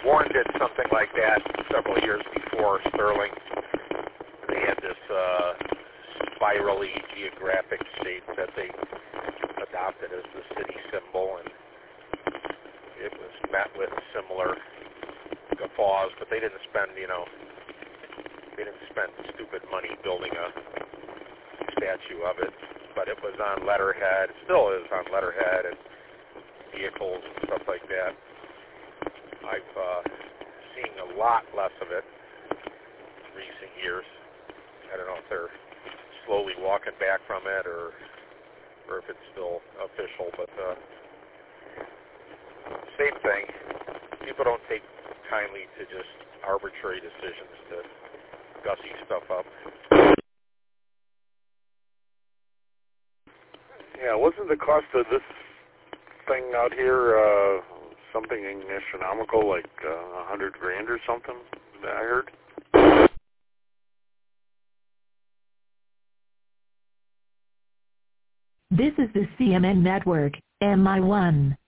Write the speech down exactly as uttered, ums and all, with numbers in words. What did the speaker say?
Warren did something like that several years before Sterling. They had this uh, spirally geographic shape that they adopted as the city symbol, and it was met with similar guffaws, but they didn't spend, you know, they didn't spend stupid money building a statue of it, but it was on letterhead, it still is on letterhead and vehicles and stuff like that. I've uh, seen a lot less of it in recent years. I don't know if they're slowly walking back from it or or if it's still official, but uh, same thing. People don't take kindly to just arbitrary decisions to gussy stuff up. Yeah, wasn't the cost of this thing out here uh, something astronomical, like uh, a hundred grand or something? That I heard. This is the C M N Network, M I one.